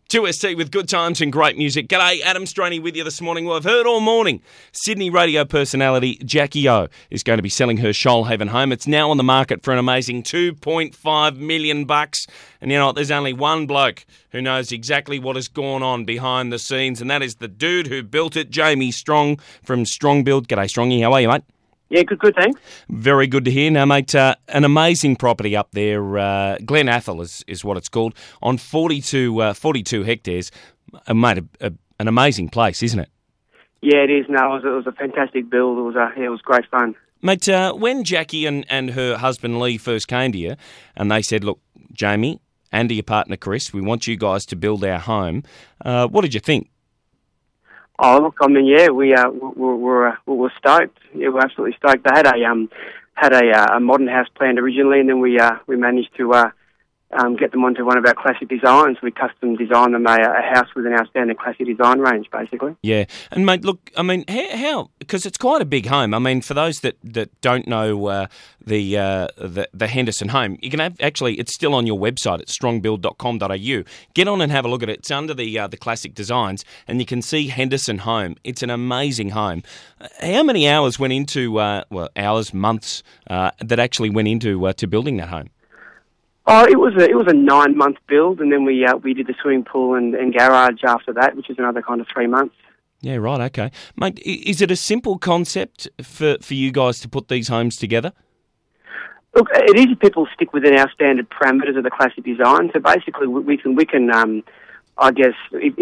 2ST with good times and great music. G'day, Adam Straney with you this morning. Well, I've heard all morning Sydney radio personality Jackie O is going to be selling her Shoalhaven home. It's now on the market for an amazing $2.5 million. And you know what? There's only one bloke who knows exactly what has gone on behind the scenes, and that is the dude who built it, Jamie Strong from Strong Build. G'day, Strongy. How are you, mate? Yeah, good, thanks. Very good to hear. Now, mate, an amazing property up there, Glen Athol is what it's called, on 42 hectares. Mate, an amazing place, isn't it? Yeah, it is. No, it was a fantastic build. It was great fun. Mate, when Jackie and her husband Lee first came to you, and they said, look, Jamie and your partner Chris, we want you guys to build our home, what did you think? Oh, look, I mean, yeah, we're stoked. Yeah, we're absolutely stoked. They had a modern house planned originally, and then we managed to get them onto one of our classic designs. We custom designed them a house with an outstanding classic design range, basically. Yeah, and mate, look, I mean, how? Because it's quite a big home. I mean, for those that don't know the Henderson home, you can actually, it's still on your website at strongbuild.com.au. Get on and have a look at it. It's under the classic designs, and you can see Henderson home. It's an amazing home. How many hours went into months that actually went into to building that home? Oh, it was a 9-month build, and then we did the swimming pool and garage after that, which is another kind of 3 months. Yeah, right, okay. Mate, is it a simple concept for you guys to put these homes together? Look, it is if people stick within our standard parameters of the classic design. So basically, we can I guess,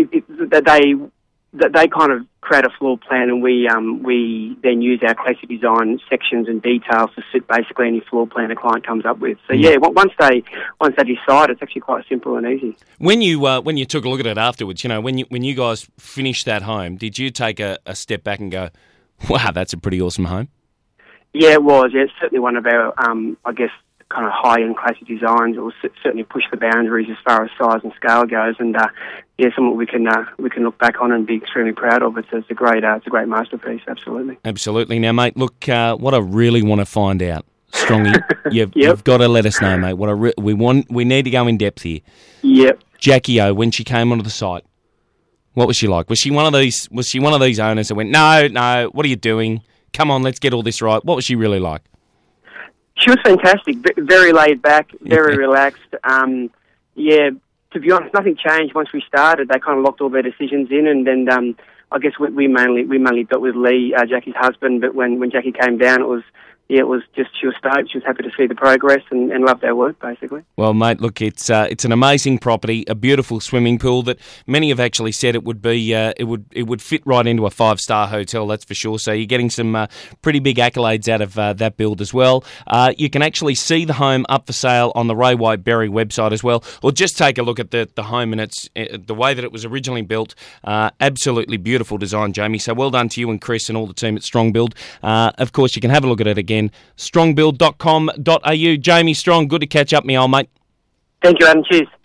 they kind of create a floor plan, and we then use our classic design sections and details to fit basically any floor plan a client comes up with. So yeah, once they decide, it's actually quite simple and easy. When you took a look at it afterwards, you know, when you guys finished that home, did you take a step back and go, wow, that's a pretty awesome home? Yeah, it was. Yeah, it's certainly one of our I guess kind of high-end classic designs. It will certainly push the boundaries as far as size and scale goes, and something we can look back on and be extremely proud of. It's a great masterpiece, absolutely. Absolutely. Now, mate, look, what I really want to find out, Strongy, you've got to let us know, mate. We need to go in depth here. Yep. Jackie O, when she came onto the site, what was she like? Was she one of these owners that went, no, what are you doing? Come on, let's get all this right. What was she really like? She was fantastic, very laid back, very relaxed. To be honest, nothing changed once we started. They kind of locked all their decisions in, and then I guess we mainly dealt with Lee, Jackie's husband. But when Jackie came down, it was just, she was stoked. She was happy to see the progress and loved our work, basically. Well, mate, look, it's an amazing property, a beautiful swimming pool that many have actually said it would be it would fit right into a 5-star hotel, that's for sure. So you're getting some pretty big accolades out of that build as well. You can actually see the home up for sale on the Ray White Berry website as well, or just take a look at the home and it's the way that it was originally built. Absolutely beautiful design, Jamie. So well done to you and Chris and all the team at Strong Build. Of course, you can have a look at it again. Strongbuild.com.au. Jamie Strong, good to catch up, me old mate. Thank you, Adam. Cheers.